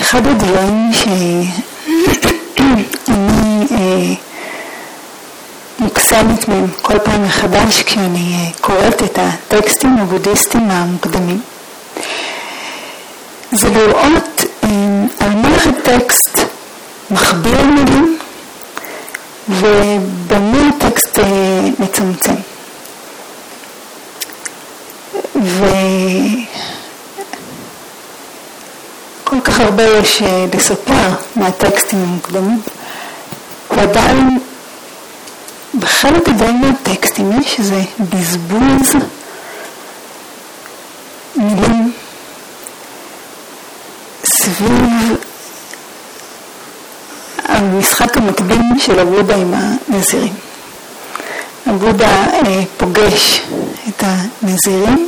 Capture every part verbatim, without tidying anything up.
אחד הדברים שאני אה, מוקסמת מהם כל פעם מחדש כשאני אה, קוראת את הטקסטים הבודהיסטיים המוקדמים, זה לראות אה, על מה הטקסט מכביר מילים ובמה הטקסט אה, מצמצם. וכל כך הרבה יש לספר מהטקסטים המוקדמים, ועדיין בחלק גדול מהטקסטים יש איזה בזבוז מילים סביב המשחק המקדים של הבודה עם הנזירים. הבודה אה, פוגש את הנזירים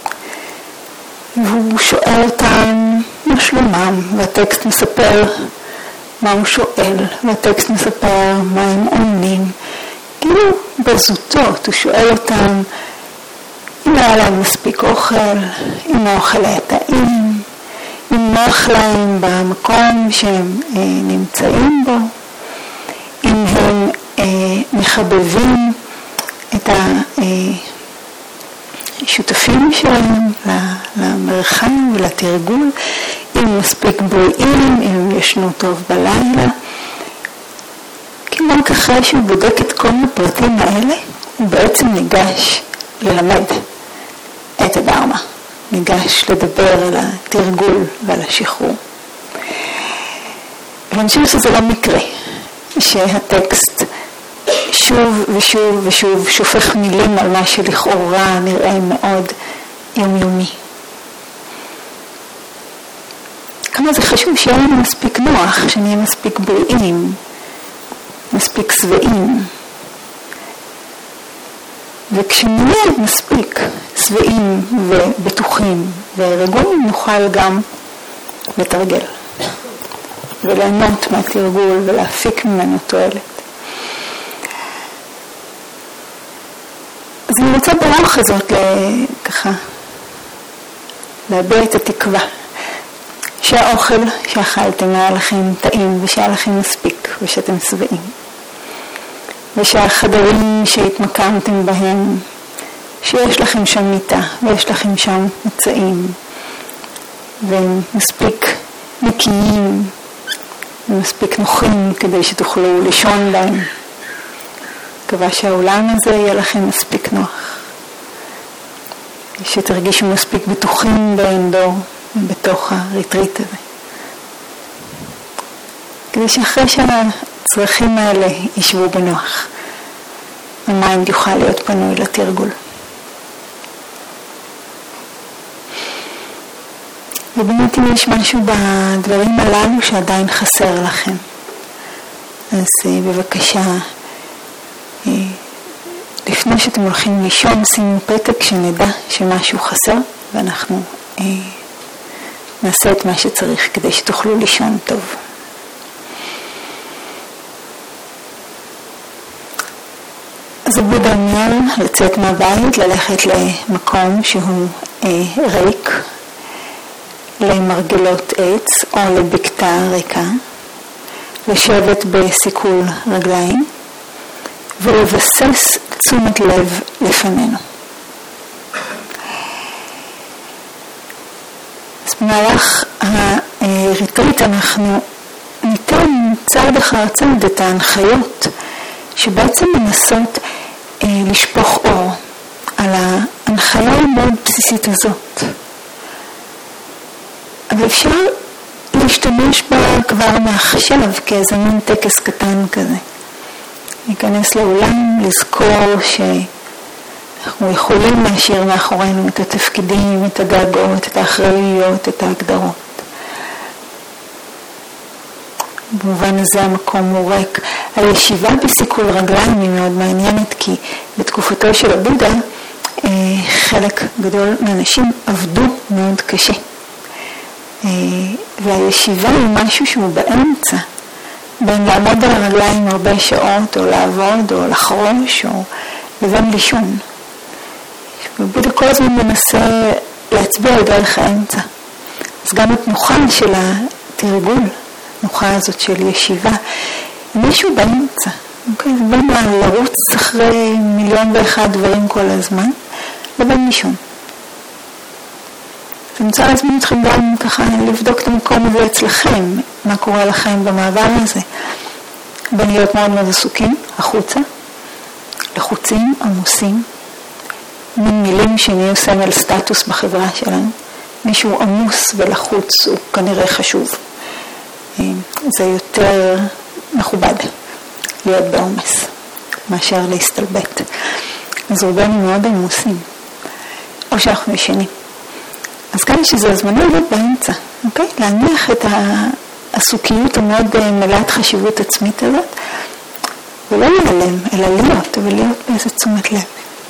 והוא שואל אותם מה שלומם, והטקסט מספר מה הוא שואל, והטקסט מספר מה הם עונים. כאילו בזוטות הוא שואל אותם אם היה להם מספיק אוכל, אם האוכל היה טעים, אם נוח להם במקום שהם אה, נמצאים בו, אם הם אה, מחבבים את השותפים שלהם למרחב ולתרגול, אם מספיק בריאים, אם הם ישנו טוב בלילה. כמובן אחרי שהוא בודק את כל הפרטים האלה, הוא בעצם ניגש ללמד את הדרמה, ניגש לדבר על התרגול ועל השחרור. ואני חושבת שזה לא מקרה שהטקסט שוב ושוב ושוב שופך מילים על מה שלכאורה נראה מאוד יומיומי. כמה זה חשוב שיהיה לנו מספיק נוח, שנהיה מספיק בריאים, מספיק שבעים. וכשנהיה מספיק שבעים ובטוחים ורגועים, נוכל גם לתרגל וליהנות מהתרגול ולהפיק ממנו תועלת. אז אני רוצה ברוח הזאת ככה להביע את התקווה שהאוכל שאכלתם היה לכם טעים ושהיה לכם מספיק ושאתם שבעים, ושהחדרים שהתמקמתם בהם שיש לכם שם מיטה ויש לכם שם מצעים והם מספיק נקיים ומספיק נוחים כדי שתוכלו לישון בהם. מקווה שהעולם הזה יהיה לכם מספיק נוח, שתרגישו מספיק בטוחים באנדור ובתוך הריטריט הזה, כדי שאחרי שהצרכים האלה ישבו בנוח, המיינד יוכל להיות פנוי לתרגול. ובאמת אם יש משהו בדברים הללו שעדיין חסר לכם, אז בבקשה, לפני שאתם הולכים לישון, שימו פתק שנדע שמשהו חסר, ואנחנו אה, נעשה את מה שצריך כדי שתוכלו לישון טוב. אז הבודה אומר לצאת מהבית, ללכת למקום שהוא אה, ריק, למרגלות עץ או לבקתה ריקה, לשבת בסיכול רגליים ולבסס תשומת לב לפנינו. אז במהלך הריטריט אנחנו ניתן צעד אחר צעד את ההנחיות שבעצם מנסות אה, לשפוך אור על ההנחיה המאוד בסיסית הזאת. אבל אפשר להשתמש בה כבר מעכשיו כאיזה מין טקס קטן כזה. ניכנס לאולם, לזכור שאנחנו יכולים להשאיר מאחורינו את התפקידים, את הדאגות, את האחראויות, את ההגדרות. במובן הזה המקום הוא ריק. הישיבה בסיכול רגליים היא מאוד מעניינת, כי בתקופתו של הבודה חלק גדול מהאנשים עבדו מאוד קשה. והישיבה היא משהו שהוא באמצע, בין לעמוד על הרגליים הרבה שעות, או לעבוד, או לחרוש, או לבין לישון. ובודה כל הזמן מנסה להצביע על דרך האמצע. אז גם התנוחה של התרגול, הנוחה הזאת של ישיבה, מישהו באמצע, אוקיי? זה בין לרוץ אחרי מיליון ואחד דברים כל הזמן, לבין מישון. אני רוצה להזמין אתכם גם ככה לבדוק את המקום הזה אצלכם, מה קורה לכם במעבר הזה. בין להיות מאוד מאוד עסוקים, החוצה, לחוצים, עמוסים, מין מילים שנהיו סמל סטטוס בחברה שלנו. מישהו עמוס ולחוץ הוא כנראה חשוב. זה יותר מכובד להיות בעומס מאשר להסתלבט. אז רובנו מאוד עמוסים, או שאנחנו ישנים. אז כאן שזה הזמנה להיות באמצע, אוקיי? להניח את העסוקיות המאוד מלאת חשיבות עצמית הזאת, ולא להיעלם, אלא להיות, אבל להיות באיזה תשומת לב.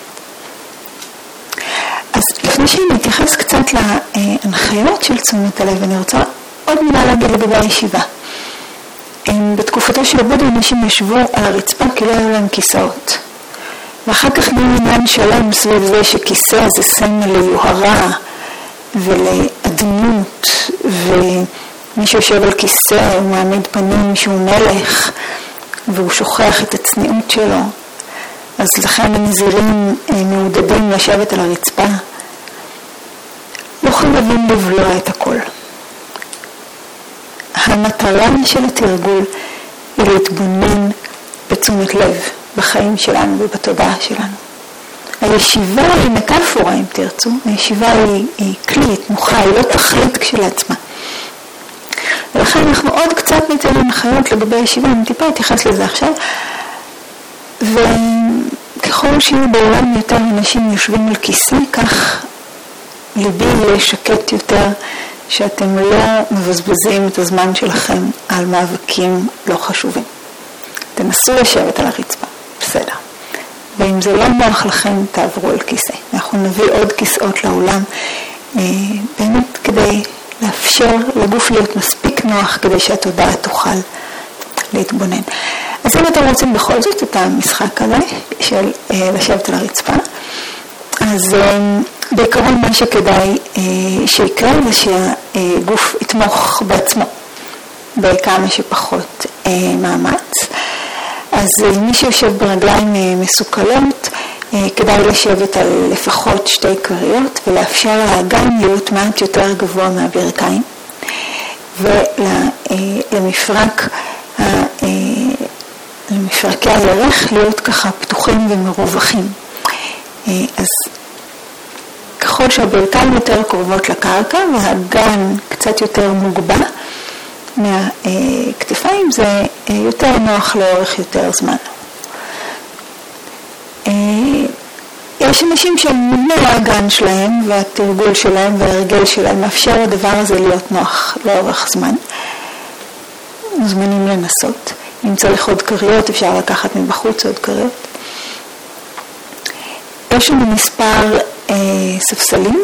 אז לפני שאני אתייחס קצת להנחיות של תשומת הלב, אני רוצה עוד מילה להגיד לגבי הישיבה. בתקופתו של הבודה אנשים ישבו על הרצפה כי לא היו להם כיסאות. ואחר כך נהיה עניין שלם סביב זה שכיסא זה סמל ליוהרה ולאדנות, ומי שיושב על כיסא הוא מעמיד פנים שהוא מלך והוא שוכח את הצניעות שלו. אז לכן הנזירים מעודדים לשבת על הרצפה. לא חייבים לבלוע את הכל. המטרה של התרגול היא להתבונן בתשומת לב בחיים שלנו ובתודעה שלנו. הישיבה היא מטאפורה אם תרצו, הישיבה היא, היא כלי, תנוחה, היא לא תכלית כשלעצמה. ולכן אנחנו עוד קצת ניתן הנחיות לגבי הישיבה, אני טיפה אתייחס לזה עכשיו, וככל שיהיו בעולם יותר אנשים יושבים על כיסא, כך ליבי יהיה שקט יותר, שאתם לא מבזבזים את הזמן שלכם על מאבקים לא חשובים. תנסו לשבת על הרצפה, בסדר. ואם זה לא נוח לכם, תעברו על כיסא. אנחנו נביא עוד כיסאות לעולם, באמת כדי לאפשר לגוף להיות מספיק נוח, כדי שהתודעה תוכל להתבונן. אז אם אתם רוצים בכל זאת את המשחק הזה, של לשבת על הרצפה, אז בעיקרון מה שכדאי שיקרה זה שהגוף יתמוך בעצמו בכמה שפחות מאמץ. אז מי שיושב ברגליים מסוכלות, כדאי לשבת על לפחות שתי קריות ולאפשר לאגן להיות מעט יותר גבוה מהברכיים, ולמפרק, למפרקי הירך להיות ככה פתוחים ומרווחים. אז ככל שהברכיים יותר קרובות לקרקע והאגן קצת יותר מוגבה מהכתפיים, זה יותר נוח לאורך יותר זמן. יש אנשים שמבנה האגן שלהם והתרגול שלהם וההרגל שלהם מאפשר הדבר הזה להיות נוח לאורך זמן. מוזמנים לנסות. אם צריך עוד קריות, אפשר לקחת מבחוץ עוד קריות. יש לנו מספר אה, ספסלים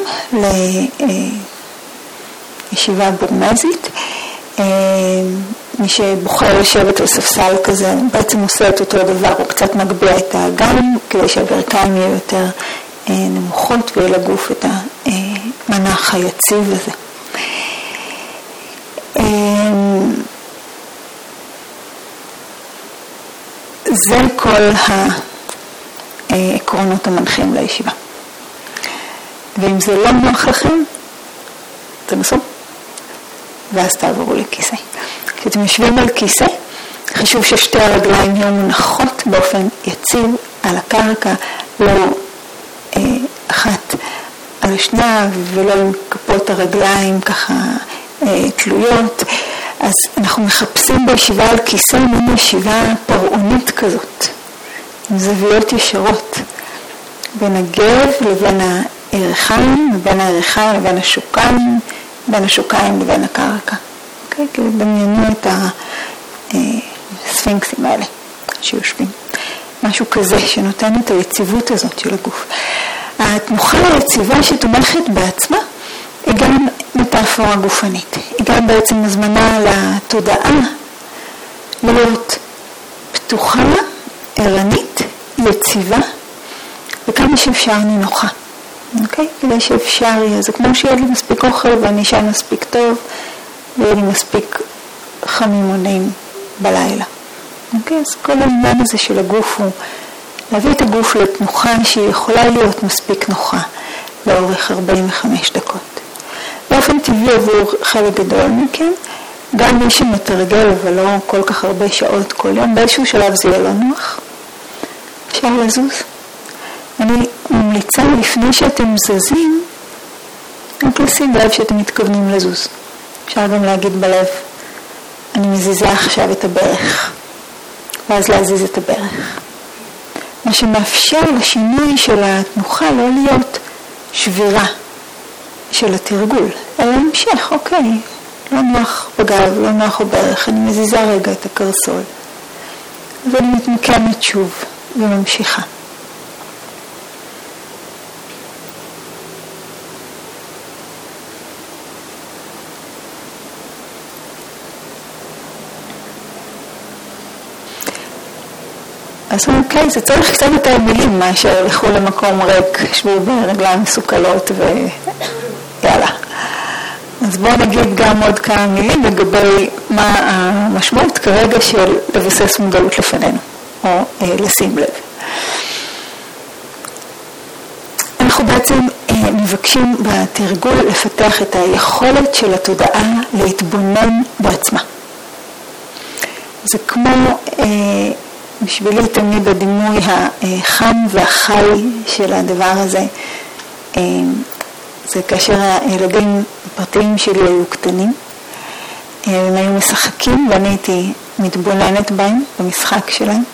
לישיבה בורמזית. אה, מי שבוחר לשבת על ספסל כזה בעצם עושה את אותו דבר, הוא קצת מגביה את האגן כדי שהברכיים יהיו יותר אה, נמוכות ויהיה לגוף את המנח היציב הזה. אה, זה כל העקרונות המנחים לישיבה. ואם זה לא נוח לכם, תנסו, ואז תעברו לכיסא. כשאתם יושבים על כיסא, חשוב ששתי הרגליים יהיו מונחות באופן יציב על הקרקע, לא אה, אחת על השנייה, ולא עם כפות הרגליים ככה אה, תלויות. אז אנחנו מחפשים בישיבה על כיסא מין ישיבה פרעונית כזאת, עם זוויות ישרות, בין הגב לבין הערכיים, בין הערכיים לבין השוקיים, בין השוקיים לבין הקרקע. אוקיי? כי דמיינו את הספינקסים האלה שיושבים. משהו כזה שנותן את היציבות הזאת של הגוף. התנוחה היציבה שתומכת בעצמה היא גם מטאפורה גופנית. היא גם בעצם הזמנה לתודעה להיות פתוחה, ערנית, יציבה, וכמה שאפשר נינוחה. אוקיי? כדי שאפשר יהיה. זה כמו שיהיה לי מספיק אוכל ואני אשן מספיק טוב, ויהיה לי מספיק חמימונים בלילה. אוקיי? אז כל העניין הזה של הגוף הוא להביא את הגוף לתנוחה שהיא יכולה להיות מספיק נוחה לאורך ארבעים וחמש דקות. באופן טבעי עבור חלק גדול מכם, גם מי שמתרגל אבל לא כל כך הרבה שעות כל יום, באיזשהו שלב זה יהיה לא נוח. אפשר לזוז. אני ממליצה לפני שאתם זזים, רק לשים לב שאתם מתכוונים לזוז. אפשר גם להגיד בלב, אני מזיזה עכשיו את הברך, ואז להזיז את הברך. מה שמאפשר לשינוי של התנוחה לא להיות שבירה של התרגול, אלא המשך, אוקיי, לא נוח בגב, לא נוח בברך, אני מזיזה רגע את הקרסול, ואני מתמקמת שוב וממשיכה. אז אוקיי, זה צריך קצת יותר מילים מאשר הלכו למקום ריק, שבו ברגליים מסוכלות ויאללה. אז בואו נגיד גם עוד כמה מילים לגבי מה המשמעות כרגע של לבסס מודעות לפנינו, או אה, לשים לב. אנחנו בעצם אה, מבקשים בתרגול לפתח את היכולת של התודעה להתבונן בעצמה. זה כמו... אה, בשבילי תמיד הדימוי החם והחי של הדבר הזה, זה כאשר הילדים הפרטיים שלי היו קטנים, הם היו משחקים ואני הייתי מתבוננת בהם, במשחק שלהם.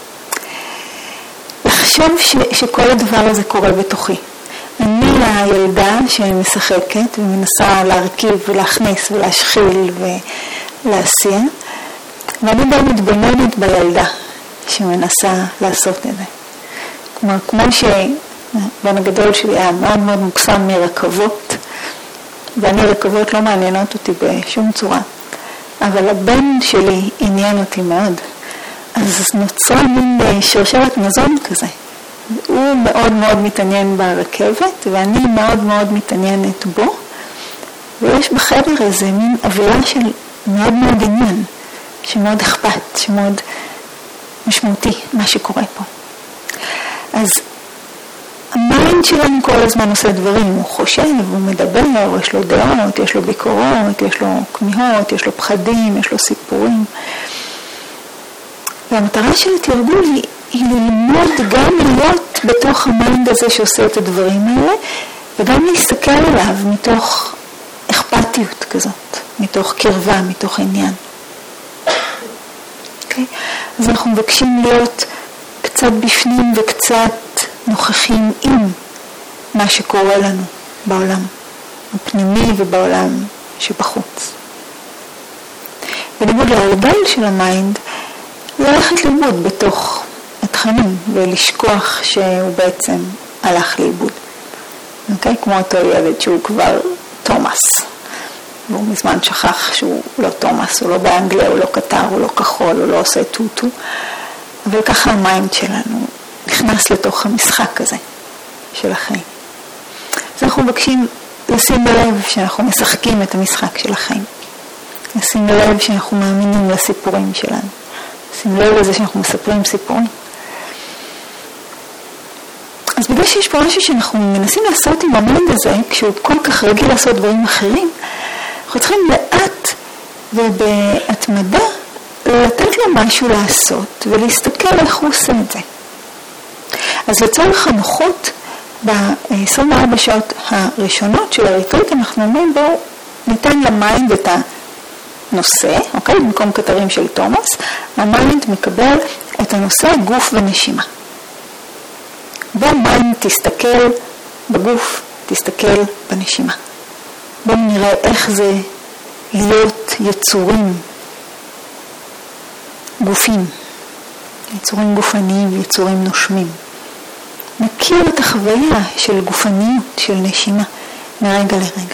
לחשוב ש, שכל הדבר הזה קורה בתוכי. אני הילדה שמשחקת ומנסה להרכיב ולהכניס ולהשחיל ולהסיע, ואני בה מתבוננת בילדה. שמנסה לעשות את זה. כלומר, כמו שבן הגדול שלי היה מאוד מאוד מוקסם מרכבות, ואני רכבות לא מעניינות אותי בשום צורה, אבל הבן שלי עניין אותי מאוד. אז נוצרה מין שרשרת מזון כזה. הוא מאוד מאוד מתעניין ברכבת, ואני מאוד מאוד מתעניינת בו, ויש בחדר הזה מין אווירה של מאוד מאוד עניין, שמאוד אכפת, שמאוד... משמעותי, מה שקורה פה. אז המיינד שלנו כל הזמן עושה דברים, הוא חושב, הוא מדבר, יש לו דעות, יש לו ביקורות, יש לו כמיהות, יש לו פחדים, יש לו סיפורים. והמטרה של התרגול היא, היא ללמוד גם להיות בתוך המיינד הזה שעושה את הדברים האלה, וגם להסתכל עליו מתוך אכפתיות כזאת, מתוך קרבה, מתוך עניין. אז אנחנו מבקשים להיות קצת בפנים וקצת נוכחים עם מה שקורה לנו בעולם הפנימי ובעולם שבחוץ. בניגוד להרבל של המיינד, ללכת לאיבוד בתוך התכנים ולשכוח שהוא בעצם הלך לאיבוד. אוקיי? כמו אותו ילד שהוא כבר תומאס. והוא מזמן שכח שהוא לא תומאס, הוא לא באנגליה, הוא לא קטר, הוא לא כחול, הוא לא עושה טוטו. אבל ככה המיינד שלנו נכנס לתוך המשחק הזה של החיים. אז אנחנו מבקשים לשים בלב שאנחנו משחקים את המשחק של החיים. לשים בלב שאנחנו מאמינים לסיפורים שלנו. לשים לב לזה שאנחנו מספרים סיפורים. אז בגלל שיש פה משהו שאנחנו מנסים לעשות עם המיינד הזה, כשהוא כל כך רגיל לעשות דברים אחרים, אנחנו צריכים לאט ובהתמדה לתת לו משהו לעשות ולהסתכל איך הוא עושה את זה. אז לצורך הנוחות, ב-עשרים וארבע שעות הראשונות של הריטריט, אנחנו אומרים בואו ניתן למיינד את הנושא, אוקיי? במקום כתרים של תומאס, המיינד מקבל את הנושא גוף ונשימה. והמיינד תסתכל בגוף, תסתכל בנשימה. בואו נראה איך זה להיות יצורים, גופים, יצורים גופניים ויצורים נושמים. נכיר את החוויה של גופניות, של נשימה, מרגע לרגע.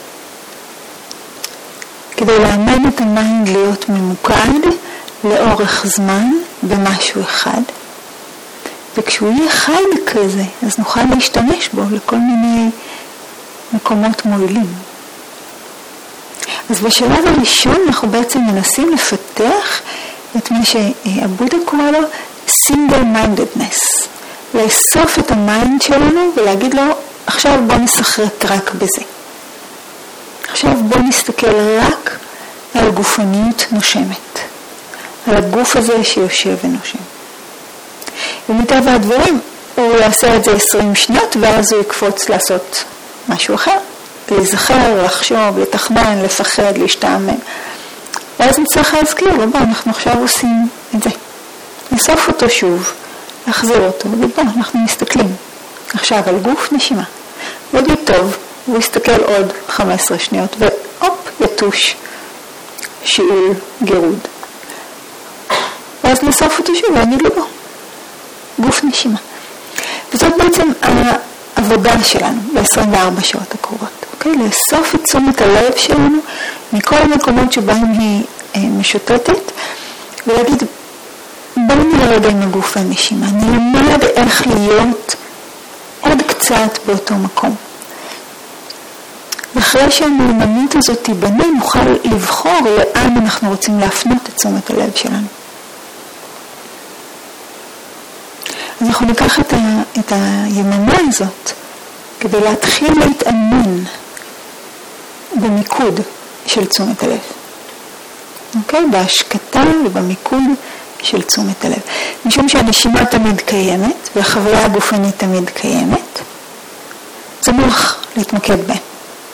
כדי לאמן את המיינד להיות ממוקד לאורך זמן במשהו אחד. וכשהוא יהיה חי כזה, אז נוכל להשתמש בו לכל מיני מקומות מועילים. אז בשלב הראשון אנחנו בעצם מנסים לפתח את מה שהבודה קורא לו single mindedness, לאסוף את המיינד שלנו ולהגיד לו, עכשיו בוא נשחרק רק בזה. עכשיו בוא נסתכל רק על גופניות נושמת, על הגוף הזה שיושב ונושם. ומטבע הדברים הוא יעשה את זה עשרים שניות ואז הוא יקפוץ לעשות משהו אחר, להיזכר, לחשוב, לתכנן, לפחד, להשתעמם. ואז נצטרך להזכיר לו, בוא, אנחנו עכשיו עושים את זה. נסוף אותו שוב, להחזיר אותו, ובוא, אנחנו מסתכלים עכשיו על גוף נשימה. עוד טוב, הוא יסתכל עוד חמש עשרה שניות, והופ, יתוש, שיעול, גירוד. ואז נסוף אותו שוב, ואני לא בוא. גוף נשימה. וזאת בעצם העבודה שלנו ב-עשרים וארבע שעות הקרובות. אוקיי? לאסוף את תשומת הלב שלנו מכל המקומות שבהם היא אה, משוטטת, ולהגיד, בואו נראה רגע עם הגוף והנשימה. נלמד איך להיות עוד קצת באותו מקום. ואחרי שהמיומנות הזאת תיבנה, נוכל לבחור לאן אנחנו רוצים להפנות את תשומת הלב שלנו. אז אנחנו ניקח את, ה, את היממה הזאת כדי להתחיל להתאמן במיקוד של תשומת הלב. אוקיי? בהשקטה ובמיקוד של תשומת הלב. משום שהנשימה תמיד קיימת והחוויה הגופנית תמיד קיימת, זה נוח להתמקד בהם.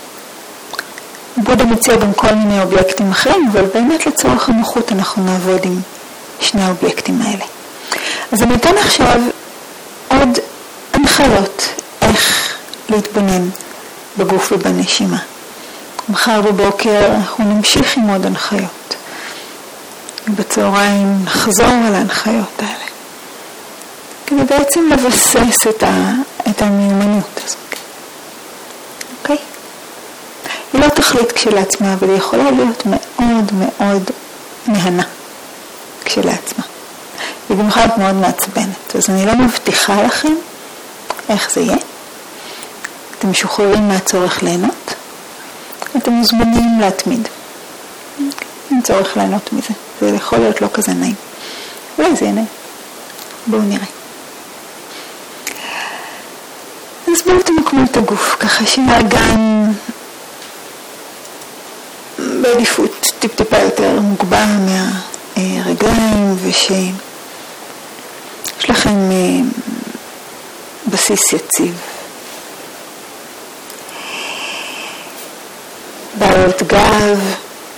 בודה מציע גם כל מיני אובייקטים אחרים, אבל באמת לצורך הנוחות אנחנו נעבוד עם שני האובייקטים האלה. אז אני אתן עכשיו עוד הנחיות איך להתבונן בגוף ובנשימה. מחר בבוקר אנחנו נמשיך עם עוד הנחיות. בצהריים נחזור על ההנחיות האלה. כדי בעצם לבסס את, ה, את המיומנות הזאת. אוקיי? היא לא תחליט כשלעצמה, אבל היא יכולה להיות מאוד מאוד מהנה כשלעצמה. היא גם יכולה להיות מאוד מעצבנת. אז אני לא מבטיחה לכם איך זה יהיה. אתם משוחררים מהצורך ליהנות. אתם מוזמנים להתמיד. אין צורך ליהנות מזה. זה יכול להיות לא כזה נעים. אולי זה יהיה נעים. בואו נראה. אז בואו תמקמו את הגוף, ככה שהאגן בעדיפות טיפ-טיפה יותר מוגבר מהרגליים, ושיש לכם בסיס יציב. בעיות גב,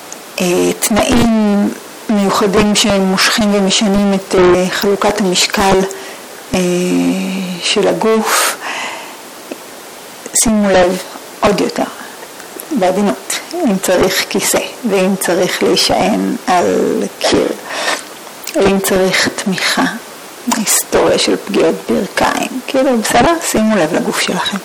תנאים מיוחדים שמושכים ומשנים את חלוקת המשקל של הגוף. שימו לב עוד יותר בעדינות, אם צריך כיסא, ואם צריך להישען על קיר, ואם צריך תמיכה, היסטוריה של פגיעות ברכיים, כאילו בסדר, שימו לב לגוף שלכם.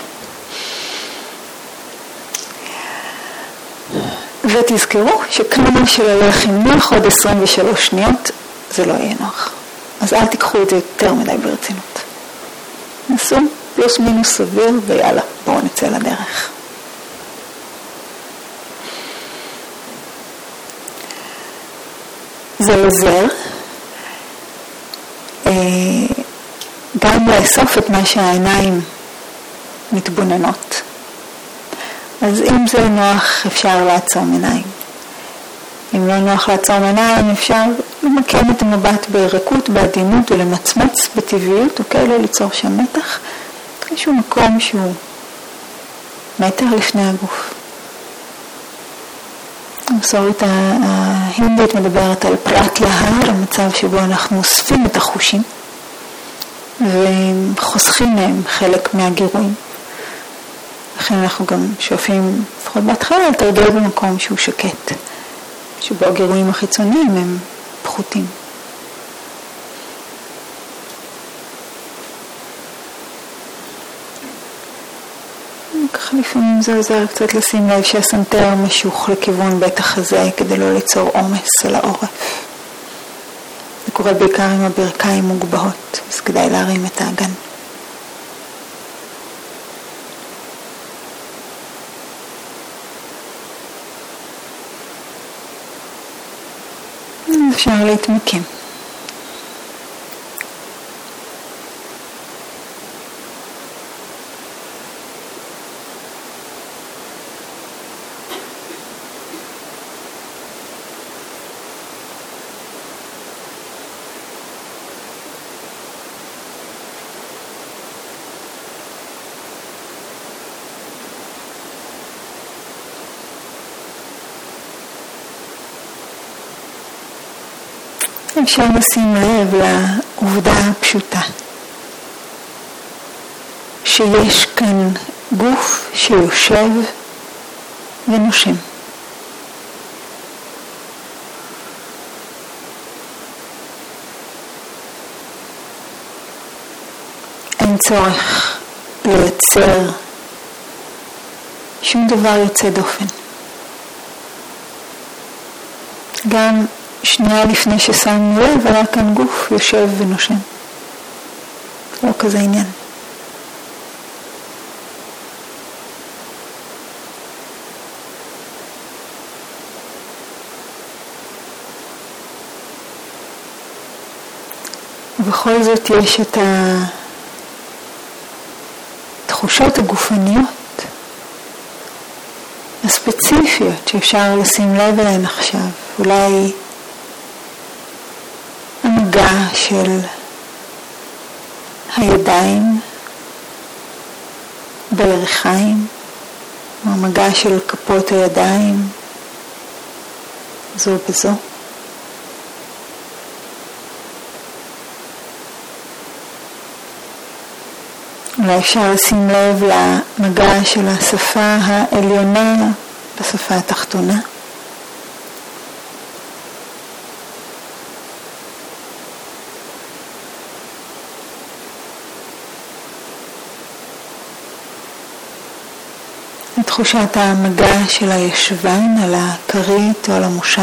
ותזכרו שכמה שללך עם נוח עוד עשרים ושלוש שניות, זה לא יהיה נוח. אז אל תיקחו את זה יותר מדי ברצינות. נסו פלוס מינוס סביר, ויאללה, בואו נצא לדרך. זה עוזר גם לאסוף את מה שהעיניים מתבוננות. אז אם זה נוח, אפשר לעצום עיניים. אם לא נוח לעצום עיניים, אפשר למקם את המבט בריקות, בעדינות, ולמצמץ בטבעיות, אוקיי? לא ליצור שם מתח. איזשהו מקום שהוא מטר לפני הגוף. המסורת ההינדית מדברת על פרט להר, המצב שבו אנחנו אוספים את החושים, וחוסכים מהם חלק מהגירויים. לכן אנחנו גם שואפים, לפחות בהתחלה, לתרגל במקום שהוא שקט, שבו הגירויים החיצוניים הם פחותים. ככה לפעמים זה עוזר קצת לשים לב שהסנטר משוך לכיוון בית החזה כדי לא ליצור עומס על העורף. זה קורה בעיקר עם הברכיים מוגבהות, אז כדאי להרים את האגן. אפשר להתמקם. אפשר לשים לב לעובדה הפשוטה שיש כאן גוף שיושב ונושם. אין צורך לייצר שום דבר יוצא דופן. גם שנייה לפני ששמנו לב, היה כאן גוף יושב ונושם. לא כזה עניין. ובכל זאת יש את התחושות הגופניות הספציפיות שאפשר לשים לב אליהן עכשיו. אולי המגע של הידיים בירכיים, או המגע של כפות הידיים זו בזו. אולי אפשר לשים לב למגע של השפה העליונה בשפה התחתונה. תחושת המגע של הישבן על הכרית או על המושב.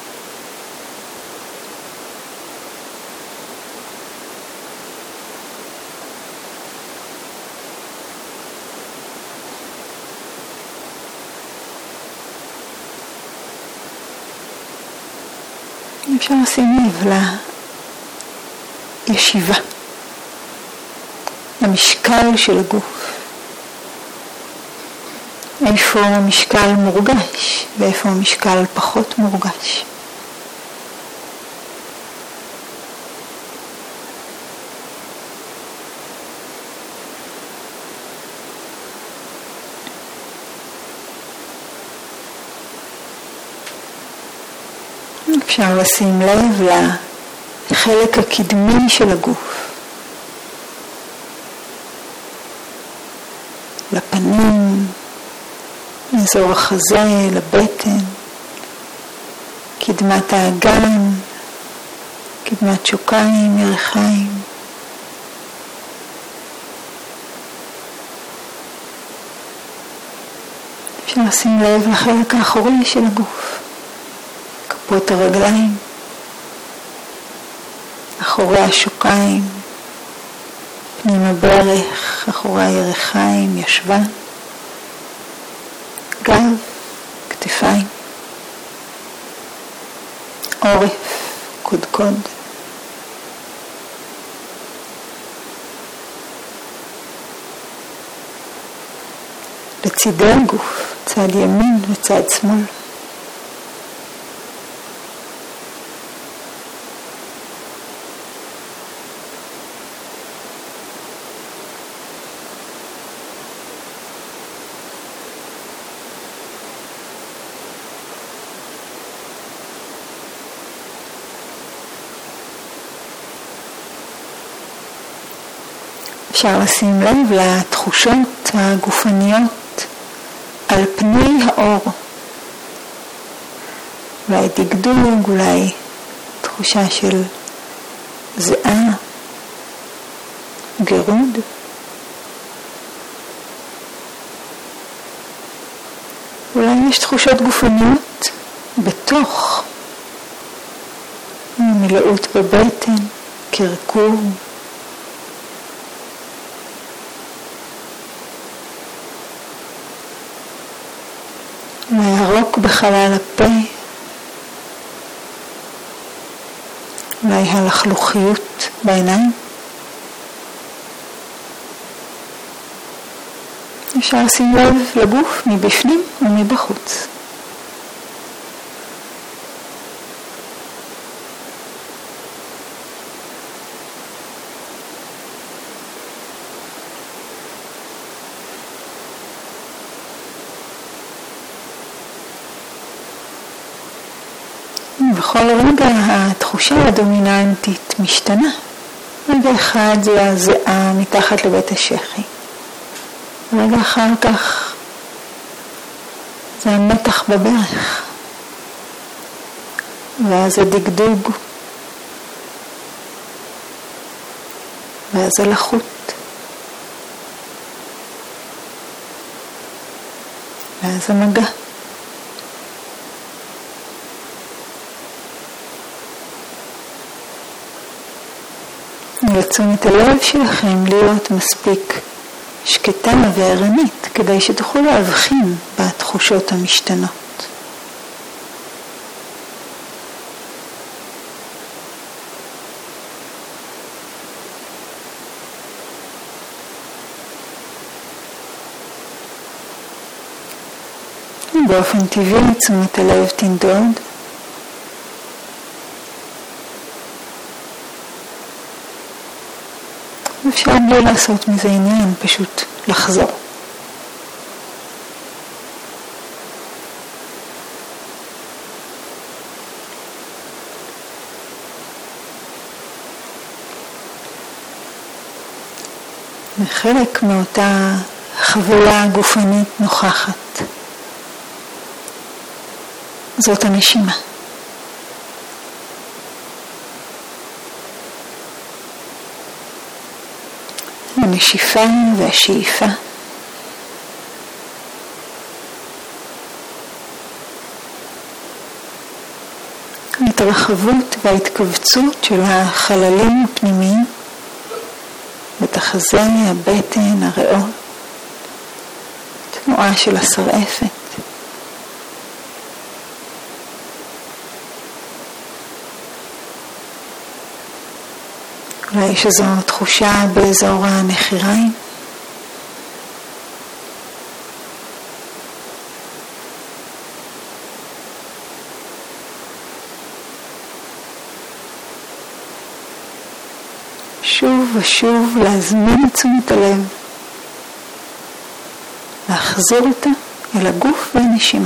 אפשר לשים לב לישיבה, למשקל של הגוף. איפה המשקל מורגש ואיפה המשקל פחות מורגש. אפשר לשים לב לחלק הקדמי של הגוף, לפנים, לאזור החזה, לבטן, קדמת האגן, קדמת שוקיים, ירכיים. אפשר לשים לב לחלק האחורי של הגוף, כפות הרגליים, אחורי השוקיים, פנים הברך, אחורי הירכיים, ישבן, גב, כתפיים, עורף, קודקוד. לצידי הגוף, צד ימין וצד שמאל. אפשר לשים לב לתחושות הגופניות על פני האור. אולי דגדוג, אולי תחושה של זיעה, גירוד. אולי יש תחושות גופניות בתוך מלאות בבטן, קרקור. הירוק בחלל הפה, אולי הלחלוכיות בעיניים. אפשר לשים לב לגוף מבפנים ומבחוץ. בכל רגע התחושה הדומיננטית משתנה. רגע אחד זה הזיעה מתחת לבית השחי. רגע אחר כך זה המתח בברך. ואז הדגדוג. ואז הלחות. ואז המגע. לתשומת הלב שלכם להיות מספיק שקטה וערנית כדי שתוכלו להבחין בתחושות המשתנות. באופן טבעי תשומת הלב תנדוד. אפשר בלי לעשות מזה עניין, פשוט לחזור. וחלק מאותה חוויה גופנית נוכחת. זאת הנשימה. הנשיפה והשאיפה. ההתרחבות וההתכווצות של החללים הפנימיים בתחזה, הבטן, הריאות, תנועה של השרעפת. אולי יש איזו תחושה באזור הנחיריים. שוב ושוב להזמין את תשומת הלב, להחזיר אותה אל הגוף והנשימה.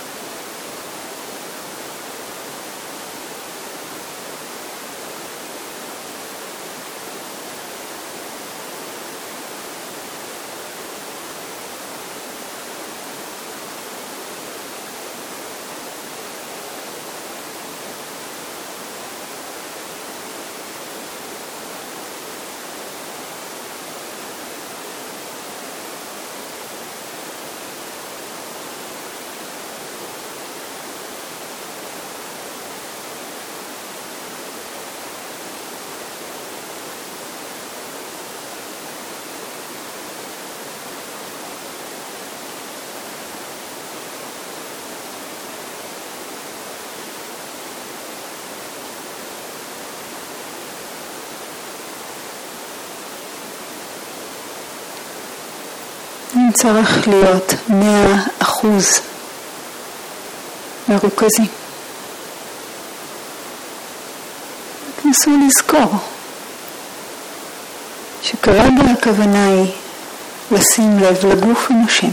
צריך להיות מאה אחוז מרוכזים. תנסו לזכור שכרגע הכוונה היא לשים לב לגוף הנושם.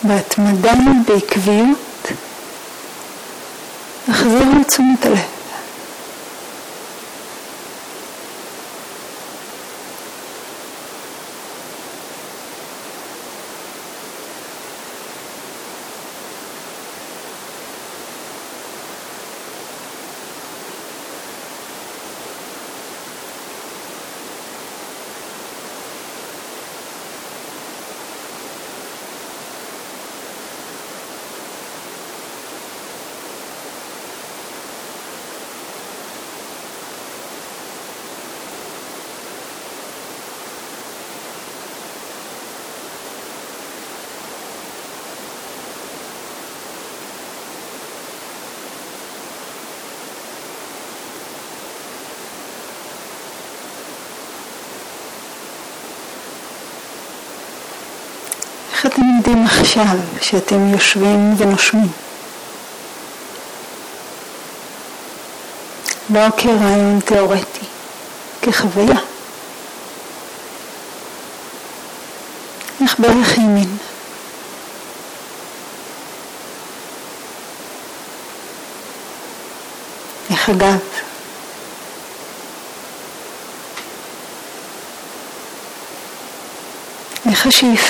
בהתמדה, בעקביות, להחזיר לתשומת הלב. איך אתם יודעים עכשיו שאתם יושבים ונושמים? לא כרעיון תיאורטי, כחוויה. איך בערך ימין? איך הגב? איך השאיפה?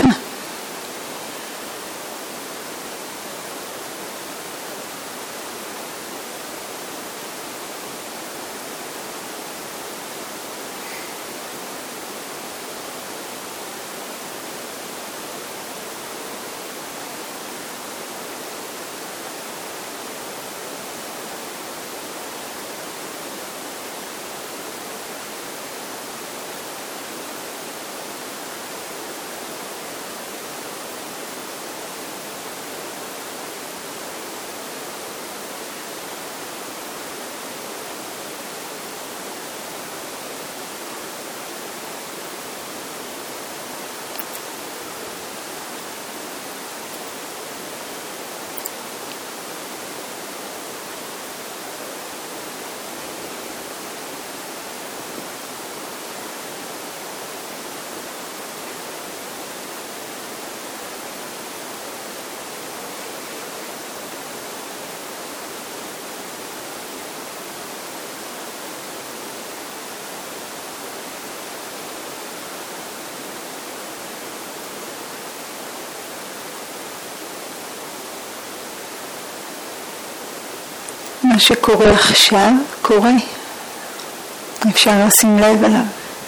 מה שקורה עכשיו קורה, אפשר לשים לב אליו.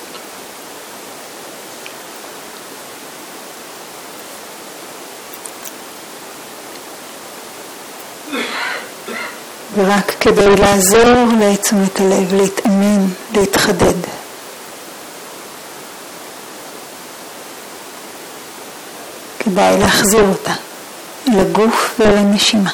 ורק כדי לעזור לתשומת הלב, להתאמן, להתחדד. כדאי להחזיר אותה אל הגוף ואל הנשימה.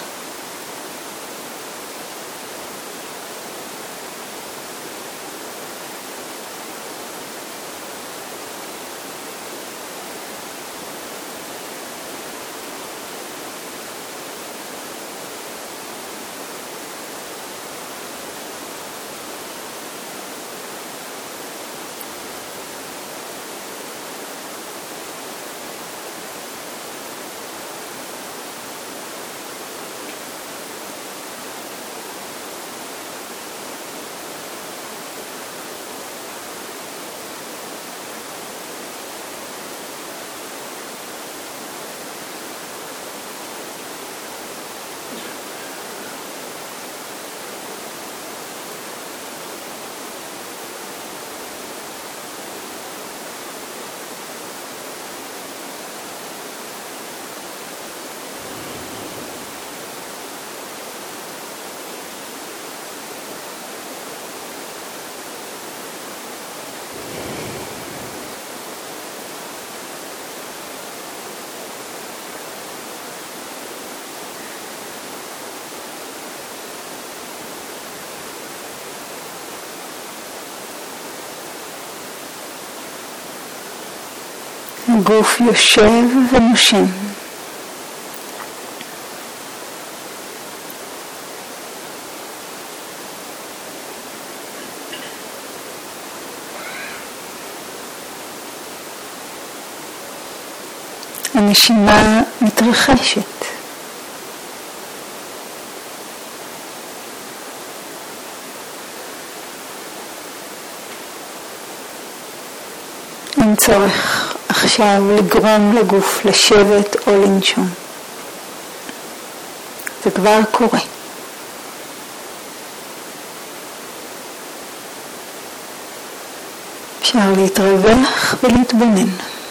הגוף יושב ונושם. הנשימה מתרחשת. אין צורך עכשיו לגרום לגוף לשבת או לנשום. זה כבר קורה. אפשר להתרווח ולהתבונן.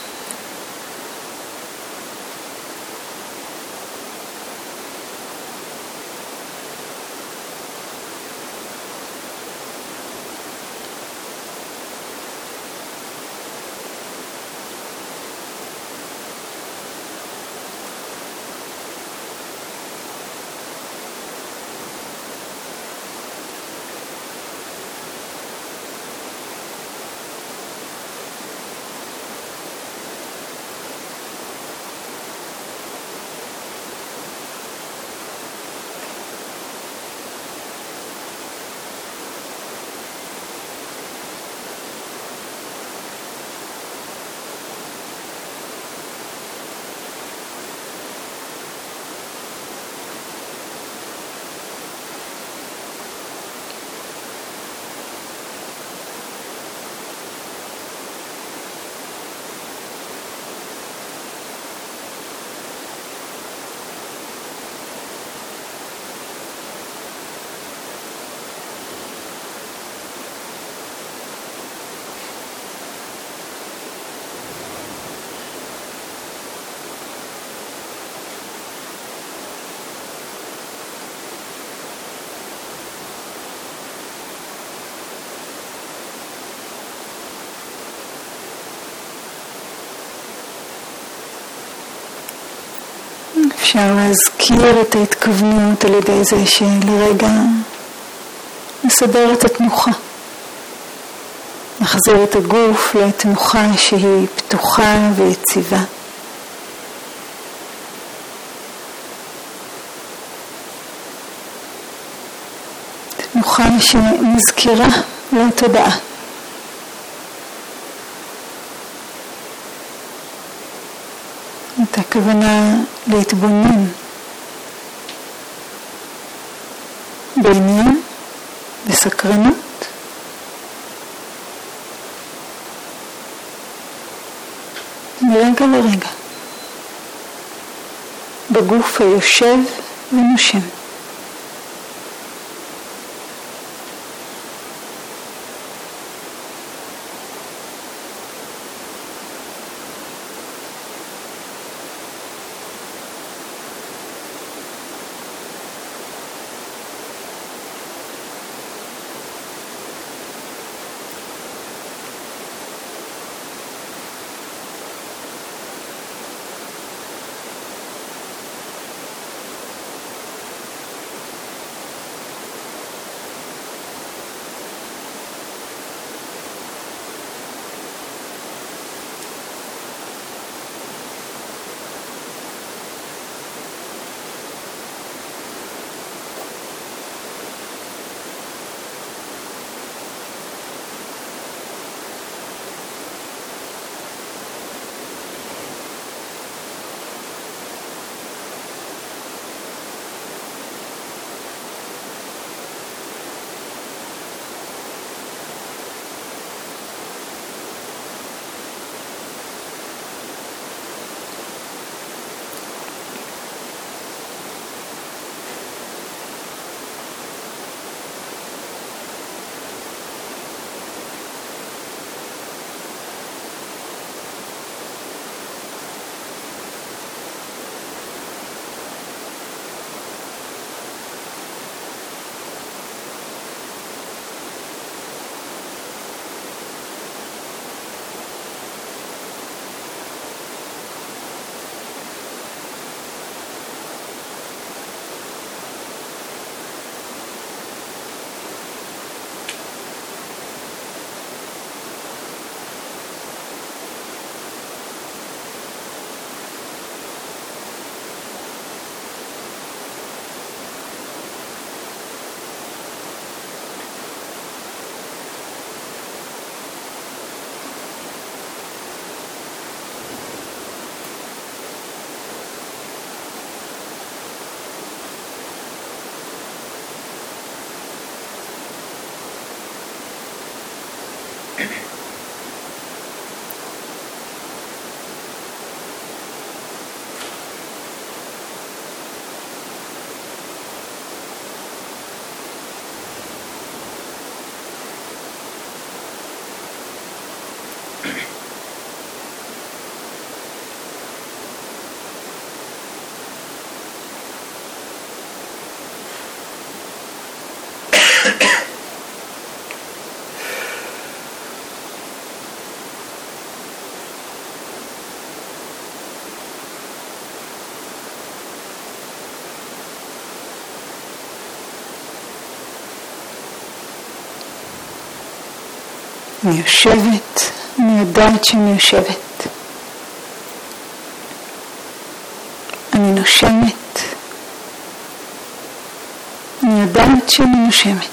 אפשר להזכיר את ההתכוונות על ידי זה שלרגע נסדר את התנוחה. נחזיר את הגוף לתנוחה שהיא פתוחה ויציבה. תנוחה שמזכירה לתודעה. את הכוונה להתבונן בעניין, בסקרנות. מרגע לרגע. בגוף היושב ונושם. אני יושבת, אני יודעת שאני יושבת. אני נושמת. אני יודעת שאני נושמת.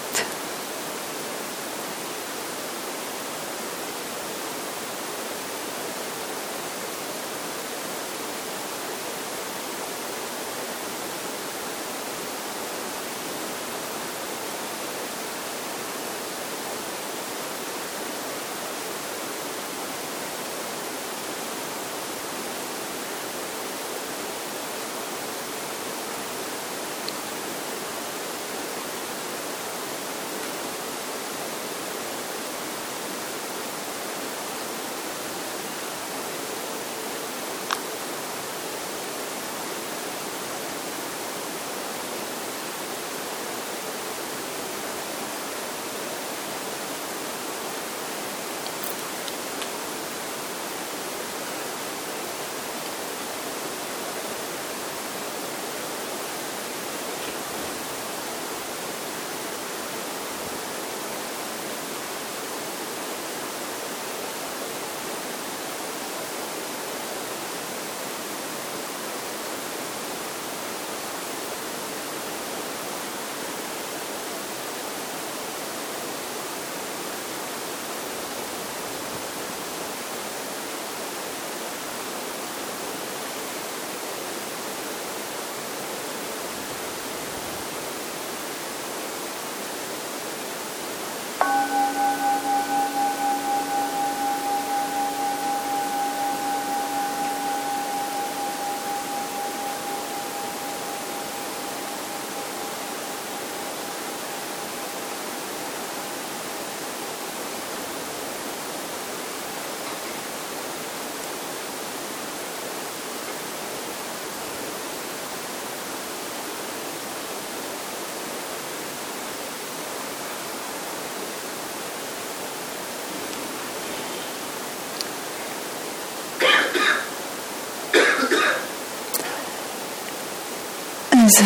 אז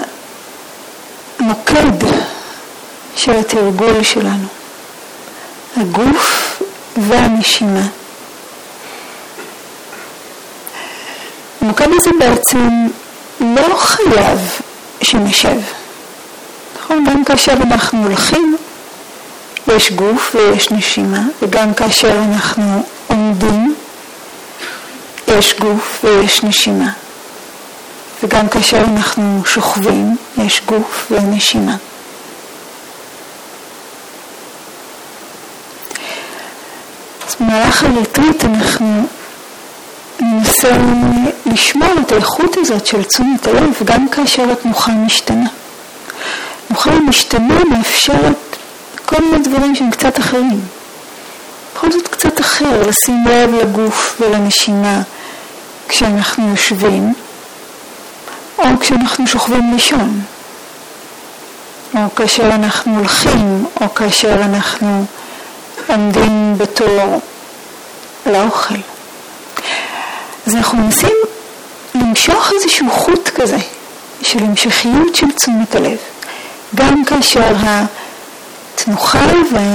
המוקד של התרגול שלנו, הגוף והנשימה. המוקד הזה בעצם לא חייב שנשב. נכון? גם כאשר אנחנו הולכים, יש גוף ויש נשימה, וגם כאשר אנחנו עומדים, יש גוף ויש נשימה. וגם כאשר אנחנו שוכבים, יש גוף ונשימה. אז במהלך הריטריט אנחנו ננסה לשמור את האיכות הזאת של תשומת הלב, גם כאשר התנוחה משתנה. התנוחה המשתנה מאפשרת כל מיני דברים שהם קצת אחרים. בכל זאת קצת אחר, לשים לב לגוף ולנשימה כשאנחנו יושבים, או כשאנחנו שוכבים לישון, או כאשר אנחנו הולכים, או כאשר אנחנו עומדים בתור לאוכל. אז אנחנו מנסים למשוך איזשהו חוט כזה, של המשכיות של תשומת הלב, גם כאשר התנוחה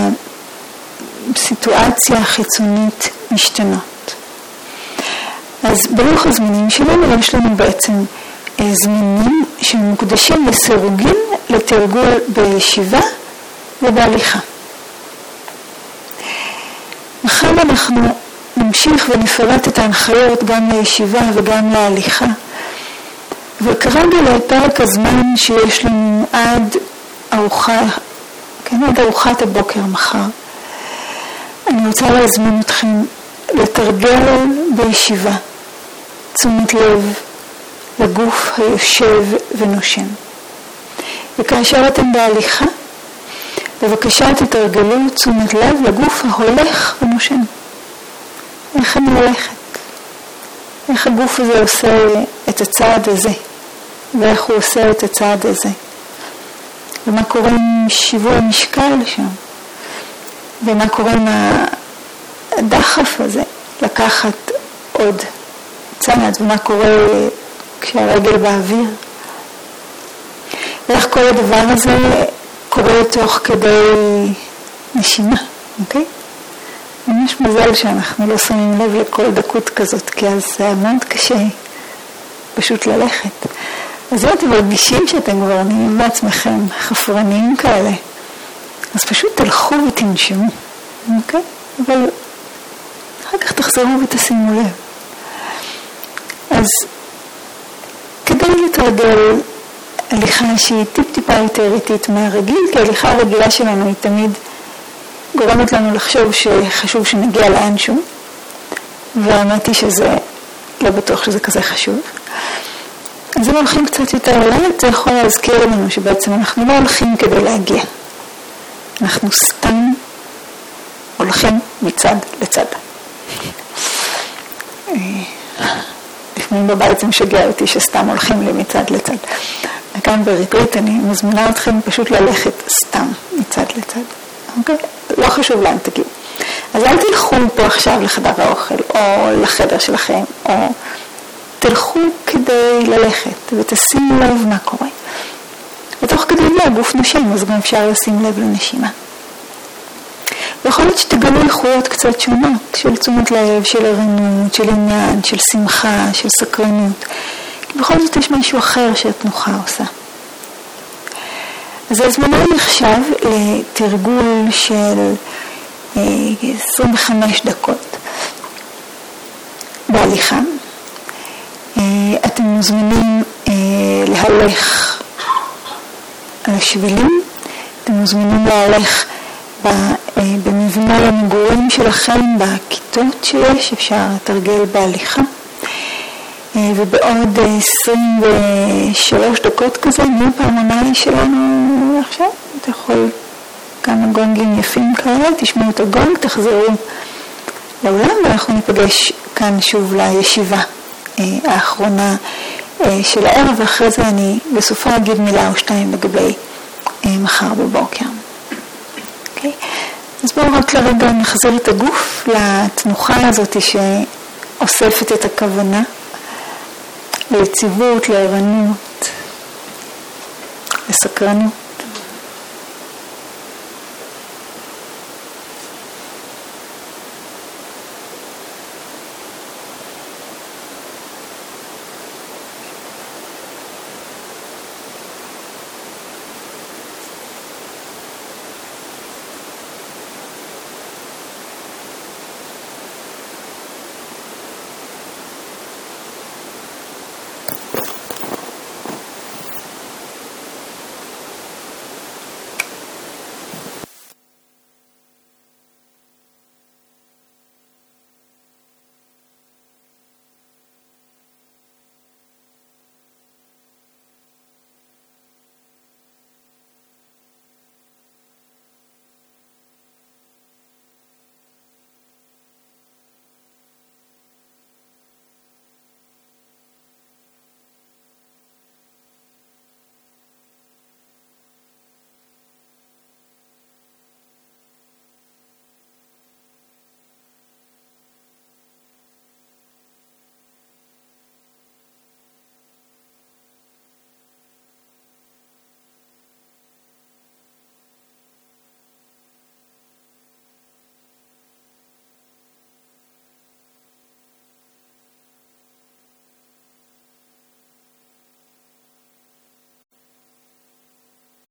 והסיטואציה החיצונית משתנות. אז ברוח הזמנים שלנו יש לנו בעצם זמנים שמוקדשים לסירוגין לתרגול בישיבה ובהליכה. מחר אנחנו נמשיך ונפרט את ההנחיות גם לישיבה וגם להליכה. וכרגע לפרק הזמן שיש לנו עד ארוחה, כן, עד ארוחת הבוקר מחר, אני רוצה להזמין אתכם לתרגל בישיבה תשומת לב לגוף היושב ונושם. וכאשר אתם בהליכה, בבקשה תתרגלו תשומת לב לגוף ההולך ונושם. איך אני הולכת? איך הגוף הזה עושה את הצעד הזה? ואיך הוא עושה את הצעד הזה? ומה קורה עם שיווי המשקל שם? ומה קורה עם הדחף הזה לקחת עוד צעד? ומה קורה כשהרגל באוויר? ואיך כל הדבר הזה קורה תוך כדי נשימה, אוקיי? ממש מזל שאנחנו לא שמים לב לכל דקות כזאת, כי אז זה מאוד קשה פשוט ללכת. אז אם אתם מרגישים שאתם כבר נהיים בעצמכם חפרניים כאלה, אז פשוט תלכו ותנשמו, אוקיי? אבל אחר כך תחזרו ותשימו לב. אז כדי לתרגל הליכה שהיא טיפ-טיפה יותר איטית מהרגיל, כי ההליכה הרגילה שלנו היא תמיד גורמת לנו לחשוב שחשוב שנגיע לאנשהו, והאמת היא שזה לא בטוח שזה כזה חשוב. אז אם הולכים קצת יותר לאט, זה יכול להזכיר לנו שבעצם אנחנו לא הולכים כדי להגיע. אנחנו סתם הולכים מצד לצד. לפעמים בבית זה משגע אותי שסתם הולכים לי מצד לצד. כאן בריטריט אני מזמינה אתכם פשוט ללכת סתם מצד לצד. אוקיי? לא חשוב לאן תגיעו. אז אל תלכו פה עכשיו לחדר האוכל או לחדר שלכם, או תלכו כדי ללכת ותשימו לב מה קורה. ותוך כדי זה הגוף נושם, אז גם אפשר לשים לב לנשימה. ויכול להיות שתגלו איכויות קצת שונות, של תשומת לב, של ערנות, של עניין, של שמחה, של סקרנות. כי בכל זאת יש משהו אחר שהתנוחה עושה. אז הזמנו נחשב לתרגול של עשרים וחמש דקות בהליכה. אתם מוזמנים להלך על השבילים, אתם מוזמנים להלך במבנה המגורים שלכם, בכיתות שיש, אפשר לתרגל בהליכה. ובעוד עשרים ושלוש דקות כזה, מפעם המאי שלנו עכשיו, אתה יכול כמה גונגים יפים כאלה, תשמעו את הגונג, תחזרו לעולם, ואנחנו ניפגש כאן שוב לישיבה האחרונה של הערב, ואחרי זה אני בסופה אגיד מילה או שתיים לגבי מחר בבוקר. אוקיי? אז בואו רק לרגע נחזיר את הגוף לתנוחה הזאת שאוספת את הכוונה, ליציבות, לערנות, לסקרנות.